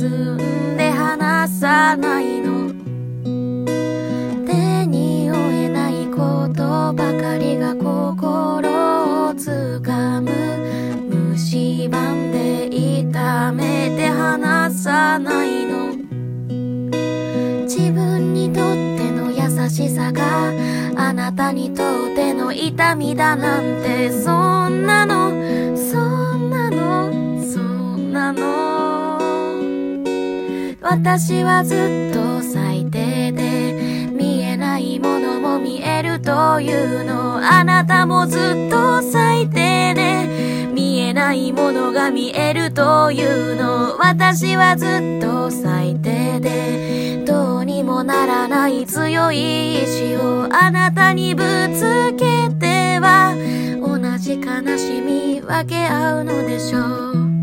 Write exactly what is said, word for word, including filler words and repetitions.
んで離さないの。手に負えないことばかりが心をつかむ。蝕んで痛めて離さないの。自分にとっての優しさがあなたにとっての痛みだなんて、そんなのそんなのそんなの。私はずっと最低で見えないものも見えるというの。あなたもずっと最低で見えないものが見えるというの。私はずっと最低でどうにもならない強い意志をあなたにぶつけては同じ悲しみ分け合うのでしょう。